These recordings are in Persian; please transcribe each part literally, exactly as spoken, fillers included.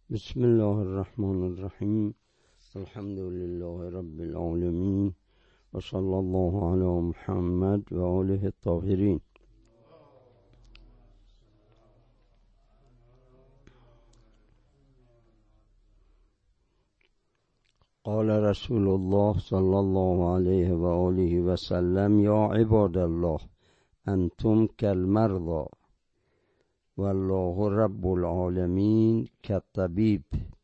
بسم الله الرحمن الرحیم. الحمد لله رب العالمین و صلی الله علی محمد و آله الطاهرین. قال رسول الله صلی الله علیه و آله و سلم: یا عباد الله انتم کالمرضى والله رب العالمین کالطبیب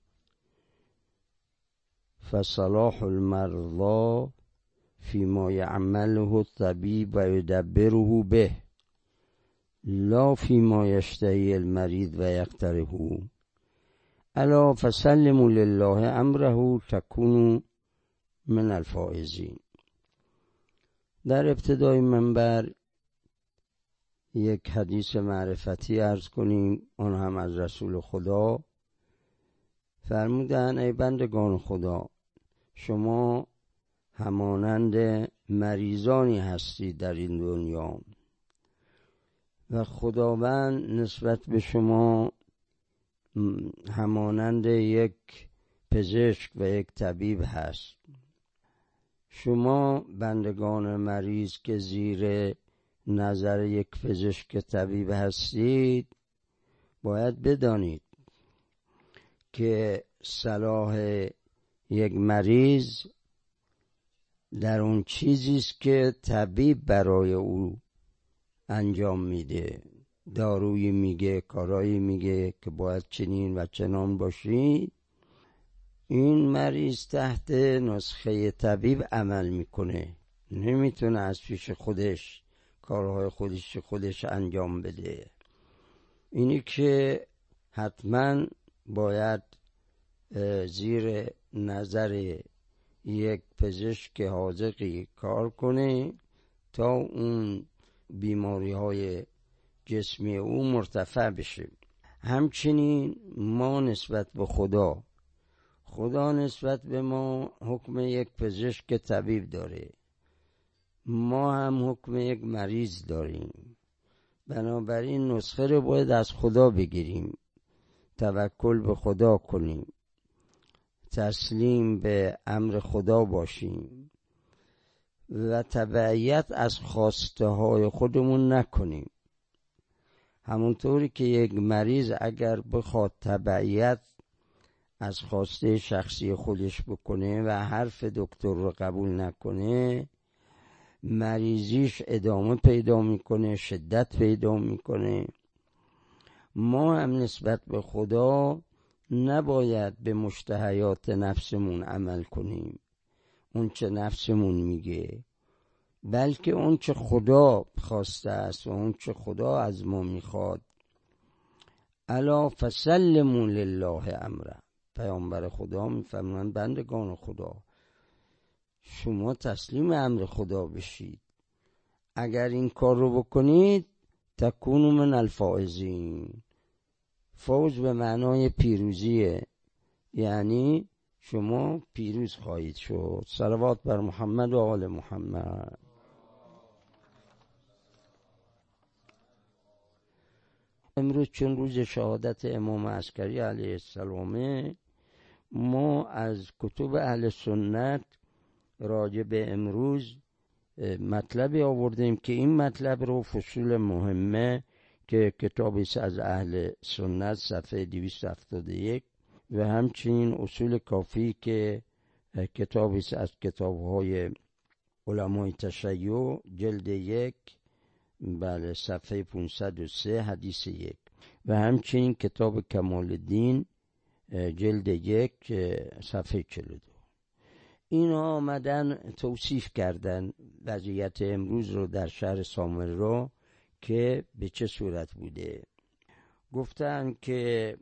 فصلاح المرضى فيما يعمله الطبيب ويدبره به لا فيما يشتهي المريض ويقتره الا فسلموا لله امره تكونوا من الفائزين. در ابتدای منبر یک حدیث معرفتی عرض کنیم، آن هم از رسول خدا. فرمودن: ای بندگان خدا، شما همانند مریضانی هستید در این دنیا و خداوند نسبت به شما همانند یک پزشک و یک طبیب هست. شما بندگان مریض که زیر نظر یک پزشک طبیب هستید، باید بدانید که صلاح یک مریض در اون چیزی است که طبیب برای او انجام میده. دارویی میگه، کارایی میگه که باید چنین و چنان باشی. این مریض تحت نسخه طبیب عمل میکنه، نمیتونه از پیش خودش کارهای خودش خودش انجام بده. اینی که حتما باید زیر نظر یک پزشک حاذقی کار کنه تا اون بیماری های جسمی او مرتفع بشه. همچنین ما نسبت به خدا، خدا نسبت به ما حکم یک پزشک طبیب داره، ما هم حکم یک مریض داریم. بنابراین نسخه رو باید از خدا بگیریم، توکل به خدا کنیم، تسلیم به امر خدا باشیم و تبعیت از خواسته های خودمون نکنیم. همونطوری که یک مریض اگر بخواد تبعیت از خواسته شخصی خودش بکنه و حرف دکتر رو قبول نکنه، مریضیش ادامه پیدا میکنه، شدت پیدا میکنه. ما هم نسبت به خدا نباید به مشتهیات نفسمون عمل کنیم، اون چه نفسمون میگه، بلکه اون چه خدا خواسته است و اون چه خدا از ما میخواد. الا فسلموا لله امره. پیامبر خدا میفرمایند بندگان خدا، شما تسلیم امر خدا بشید. اگر این کار رو بکنید تکونوا من الفائزین. فوز به معنای پیروزیه، یعنی شما پیروز خواهید شد. صلوات بر محمد و آل محمد. امروز چون روز شهادت امام عسکری علیه السلام، ما از کتب اهل سنت راجع به امروز مطلبی آوردیم که این مطلب رو فصول مهمه که کتابی از اهل سنت صفحه دویست و هفتاد و یک و همچنین اصول کافی که کتابی از کتاب‌های علمای تشیع جلد یک، بله، صفحه پانصد و سه حدیث یک، و همچنین کتاب کمال الدین جلد یک صفحه چهل و دو. اینا آمدن توصیف کردن وضعیت امروز رو در شهر سامرا که به چه صورت بوده. گفتن که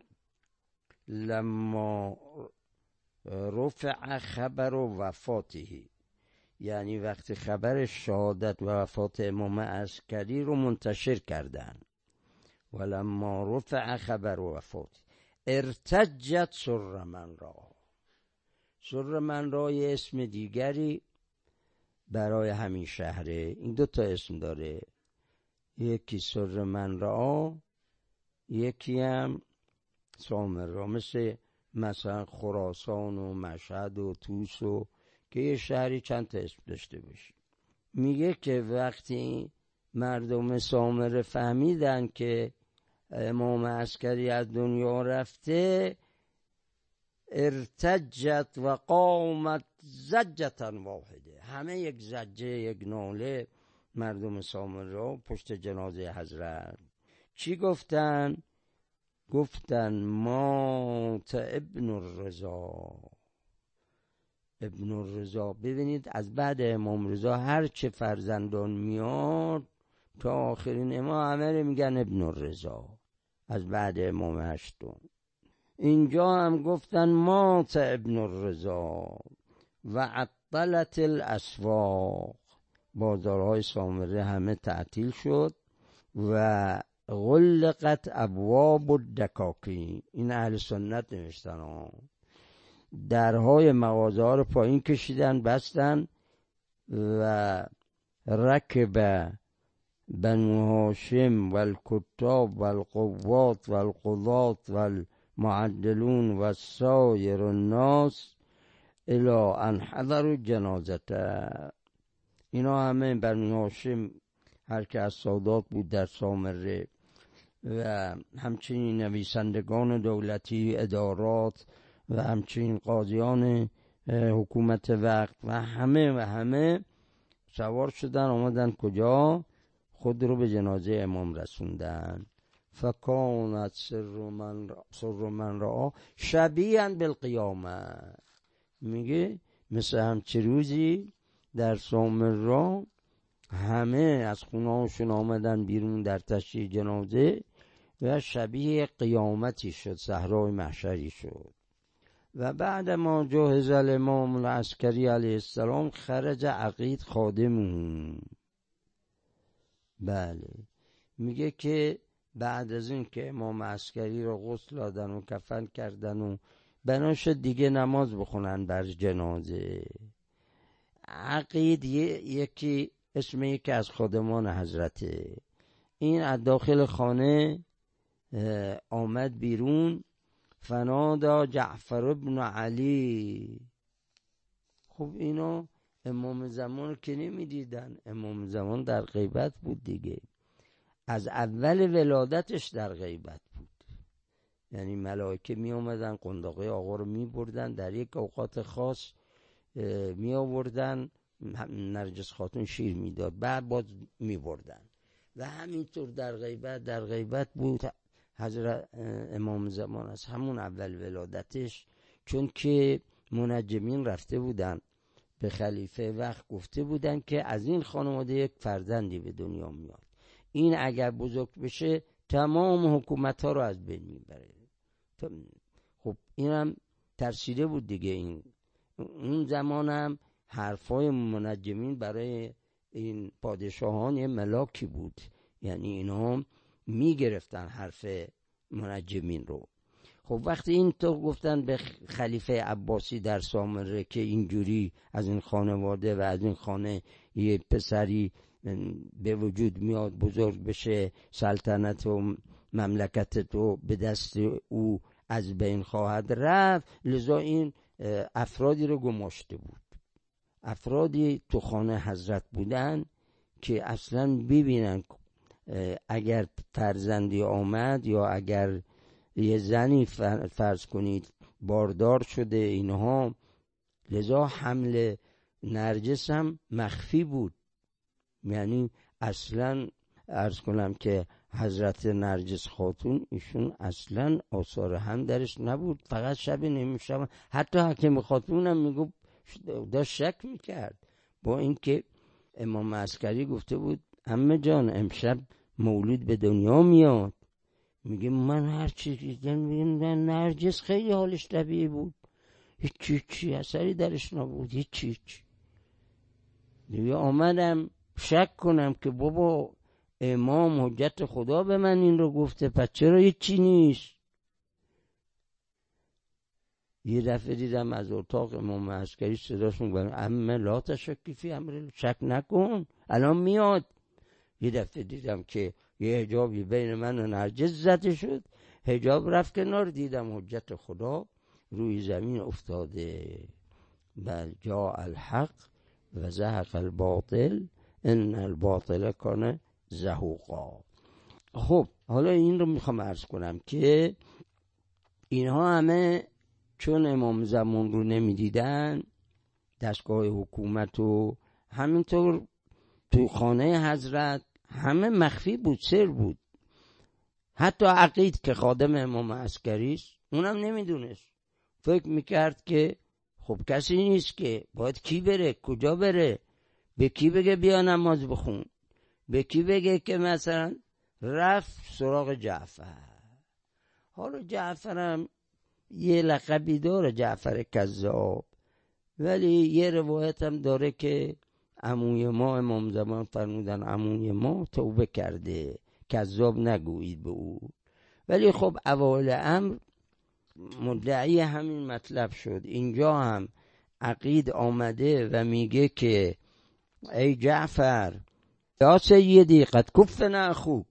لما رفع خبر وفاته، یعنی وقتی خبر شهادت و وفات امام عسکری رو منتشر کردن، ولما رفع خبر وفاته ارتجت سر من را. سر من را یه اسم دیگری برای همین شهره، این دو تا اسم داره، یکی سر من را، یکی هم سامرا. مثل مثلا خراسان و مشهد و طوس و که یه شهری چند تا اسم داشته باشه. میگه که وقتی مردم سامره فهمیدن که امام عسکری از دنیا رفته، ارتجت و قامت زجتا واحده، همه یک زجه، یک ناله مردم سامره پشت جنازه حضرت. چی گفتن؟ گفتن مات ابن الرضا. ابن الرضا، ببینید از بعد امام رضا هر چه فرزندان میاد تا آخرین امام همه میگن ابن الرضا از بعد امام هشتم. اینجا هم گفتن مات ابن الرضا و عطلت الاسواق، بازارهای سامره همه تعطیل شد و غلقت ابواب الدکاکین. این اهل سنت نوشتن ها. درهای مغازه ها رو پایین کشیدن، بستن و رکب بنو هاشم و الکتاب و القوات و القضات و المعدلون و سایر الناس الى ان حضروا جنازته. اینا همه بنو هاشم، هر که از سادات بود در سامره و همچنین نویسندگان دولتی، ادارات و همچنین قاضیان حکومت وقت و همه و همه سوار شدن آمدن کجا؟ خود رو به جنازه امام رسوندن. فکانت سر من را سر من را شبیهن بالقیامه. میگه مثل همچه روزی در سامره همه از خونهاشون آمدن بیرون در تشییع جنازه و شبیه قیامتی شد، صحرای محشری شد. و بعد ما جهز الامام العسکری علیه السلام خرج عقید خادمون. بله، میگه که بعد از این که امام عسکری رو غسل دادن و کفن کردن و بنا شد دیگه نماز بخونن بر جنازه، عقید یکی اسم یکی از خادمان حضرته، این از داخل خانه آمد بیرون، فنادا جعفر ابن علی. خب اینا امام زمان که نمی دیدن، امام زمان در غیبت بود دیگه، از اول ولادتش در غیبت بود. یعنی ملائکه می آمدن قنداقه آقا رو می بردن، در یک اوقات خاص می آوردن، نرجس خاتون شیر می داد، بعد باز می بردن و همینطور در غیبت در غیبت بود حضرت امام زمان از همون اول ولادتش. چون که منجمین رفته بودن به خلیفه وقت گفته بودن که از این خانواده یک فرزندی به دنیا میاد، این اگر بزرگ بشه تمام حکومت ها رو از بین میبره. خب اینم ترسیده بود دیگه. این اون زمان هم حرفای منجمین برای این پادشاهان یه ملاکی بود، یعنی اینا میگرفتن حرف منجمین رو. خب وقتی این تو گفتن به خلیفه عباسی در سامره که اینجوری از این خانواده و از این خانه یه پسری به وجود میاد بزرگ بشه، سلطنت و مملکت تو به دست او از بین خواهد رفت، لذا این افرادی رو گماشته بود، افرادی تو خانه حضرت بودن که اصلا ببینن اگر فرزندی آمد یا اگر یه زنی فرض کنید باردار شده اینها، لذا حمل نرجس هم مخفی بود. یعنی اصلا عرض کنم که حضرت نرجس خاتون ایشون اصلا آثار هم درش نبود، فقط شب نیمه شب حتی حکیم خاتون هم میگو داشت شک میکرد، با اینکه امام عسکری گفته بود عمه جان امشب مولود به دنیا میاد. میگه من هر چی دیدم میگم نرجس خیلی حالش طبیعی بود، هیچی هیچی اثری درش نبود، هیچی هیچی. دیگه آمدم شک کنم که بابا امام حجت خدا به من این رو گفته، پس چرا هیچی نیست. یه دفعه دیدم از اتاق امام عسکری صداشون برم عمه لا تشکی فی امر، شک نکن الان میاد. یه دفعه دیدم که یه حجابی بین من و نرجس زده شد، حجاب رفت کنار، دیدم حجت خدا روی زمین افتاده. بل جاء الحق و زهق الباطل ان الباطل کان زهوقا. خب حالا این رو میخوام عرض کنم که اینها همه چون امام زمان رو نمیدیدن، دستگاه حکومت و همینطور تو خانه حضرت همه مخفی بود، سر بود. حتی عقید که خادم امام عسکری است اونم نمیدونست، فکر میکرد که خب کسی نیست که باید کی بره، کجا بره، به کی بگه بیا نماز بخون، به کی بگه که مثلا رفت سراغ جعفر. حالا جعفرم یه لقبی داره، جعفر کذاب، ولی یه روایت هم داره که عموی ما امام زمان فرمودن عموی ما توبه کرده، کذاب نگویید به او. ولی خب اوایل امر مدعی همین مطلب شد. اینجا هم عقید آمده و میگه که ای جعفر یا سیدی قد کفن اخوک،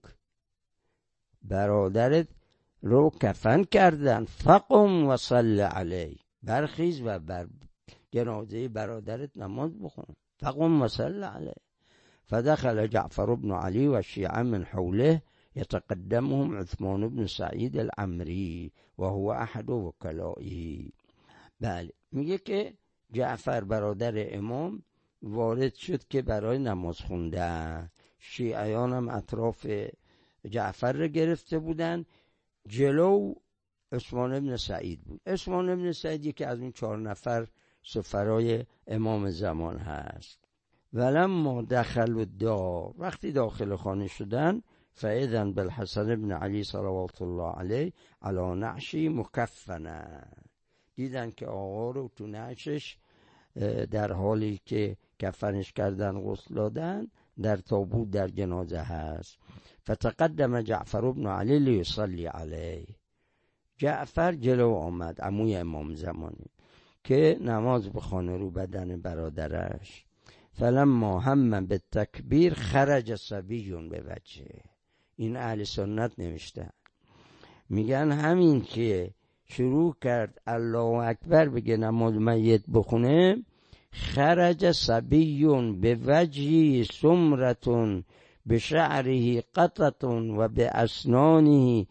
برادرت رو کفن کردن، فقم و صل علی، برخیز و بر جنازه برادرت نماز بخون، فقم و صل علی. فدخل جعفر بن علی و شیعه من حوله يتقدمهم عثمان بن سعید العمری و هو احد وکلائه. بله، میگه که جعفر برادر امام وارد شد که برای نماز خوندن. شیعیان هم اطراف جعفر رو گرفته بودن. جلو عثمان بن سعید بود. عثمان بن سعید یکی از اون چهار نفر سفرای امام زمان هست. ولما دخل الدار، وقتی داخل خانه شدن، فاذن بالحسن بن علی صلوات الله علیه علی نعشی مکفنا، دیدن که آقا رو تو نعشش در حالی که کفنش کردن غسل دادن در تابوت در جنازه هست. فتقدم جعفر بن علی لیصلی علیه، جعفر جلو آمد، عموی امام زمانی، که نماز بخونه رو بدن برادرش. فلما هم بالتکبیر خرج صبی به وجهه. این اهل سنت نوشتن، میگن همین که شروع کرد الله اکبر بگه نماز میت بخونه، خرج صبی به وجهی سمرتون به شعره قطتون و به اسنانه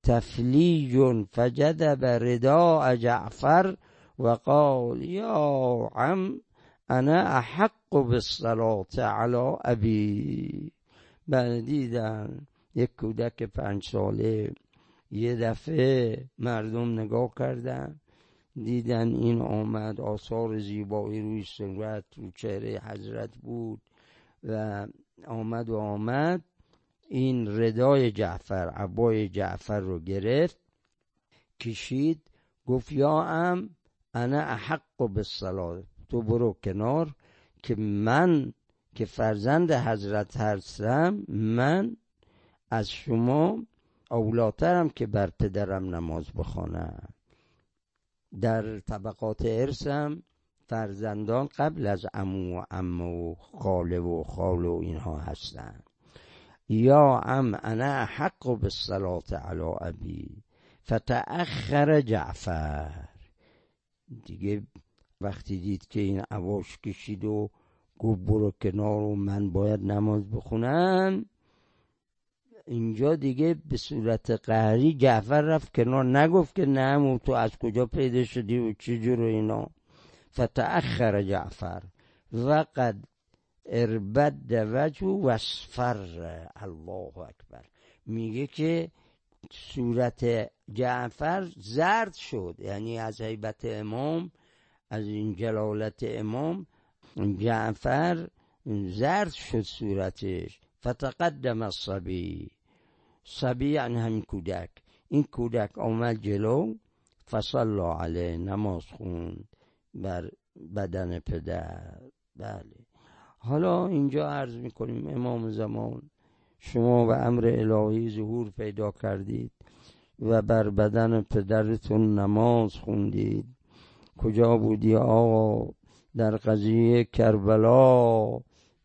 تفلیج فجدب رداء جعفر و قال یا عم انا احق بالصلاة علی ابی. بله، دیدن یک کودک پنج ساله یه دفعه مردم نگاه کردن، دیدن این آمد، آثار زیبایی روی صورت رو چهره حضرت بود و آمد و آمد این ردای جعفر، عبای جعفر رو گرفت، کشید، گفت یا ام انا احق بالصلاة، تو برو کنار که من که فرزند حضرت هستم، من از شما اولاترم که بر پدرم نماز بخوانم. در طبقات ارثم فرزندان قبل از عمو و عمه و خاله و خال و اینها هستن. یا ام انا حق بالصلاة علی ابی. فتأخر جعفر، دیگه وقتی دید که این عواش کشید و گفت برو کنار و من باید نماز بخونم، اینجا دیگه به صورت قهری جعفر رفت کنار، نگفت که نه تو از کجا پیدا شدی و چه جور و اینا. فتأخر جعفر و قد اربد وجه و اصفر. الله اکبر. میگه که صورت جعفر زرد شد، یعنی از هیبت امام، از این جلالت امام، جعفر زرد شد صورتش. فتقدم الصبی، صبی یعنی همین کودک، این کودک آمد جلو، فصلی علیه، نماز خوند بر بدن پدر. بله، حالا اینجا عرض میکنیم امام زمان شما به امر الهی ظهور پیدا کردید و بر بدن پدرتون نماز خوندید. کجا بودی آقا در قضیه کربلا؟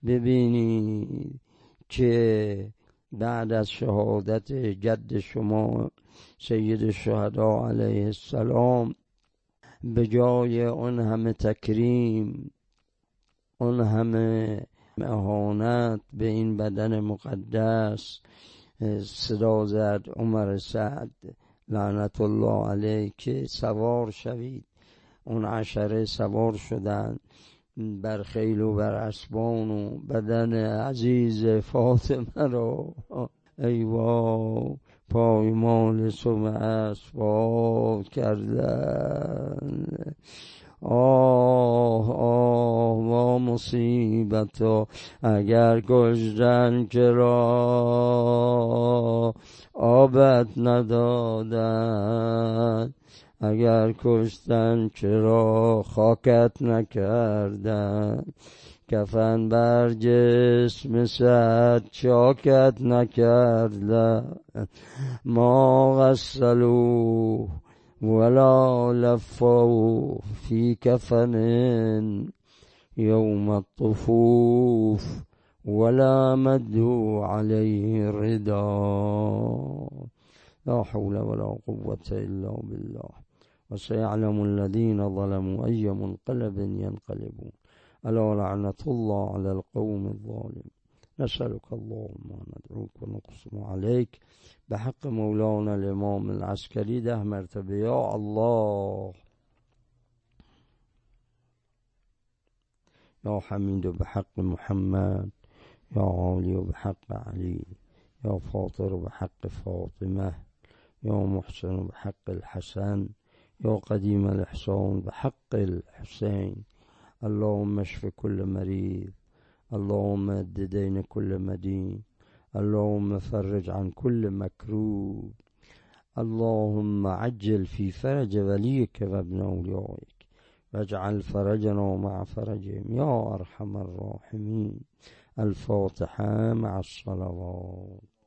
ببینید که بعد از شهادت جد شما سید الشهدا علیه السلام به جای اون همه تکریم، اون همه اهانت به این بدن مقدس، صدا زد عمر سعد لعنت الله علیه که سوار شوید. اون عشره سوار شدن بر خیل و بر اسبان و بدن عزیز فاطمه را ای وای پایمال سم اسباب کردن. آه آه ما مصیبتا اگر کشتن چرا آبت ندادن، اگر کشتن چرا خاکت نکردن، کفن بر جسم سعد چاکت نکردن. ما غسلو ولا لفوا فی کفن یوم الطفوف ولا مدوا علیه الردا. لا حول ولا قوة الا بالله. وسيعلم الذين ظلموا أي منقلب ينقلبون. ألا لعنة الله على القوم الظالمين. نسألك اللهم ندعوك ونقسم عليك بحق مولانا الإمام العسكري ده مرتبه يا الله. يا حميد بحق محمد، يا عالي بحق علي، يا فاطر بحق فاطمة، يا محسن بحق الحسن، يا قديم الإحسان بحق الحسين. اللهم اشف كل مريض، اللهم اد دين كل مدين، اللهم فرج عن كل مكروب، اللهم عجل في فرج وليك وابن أوليائك، واجعل فرجنا مع فرجهم يا أرحم الراحمين. الفاتحة مع الصلوات.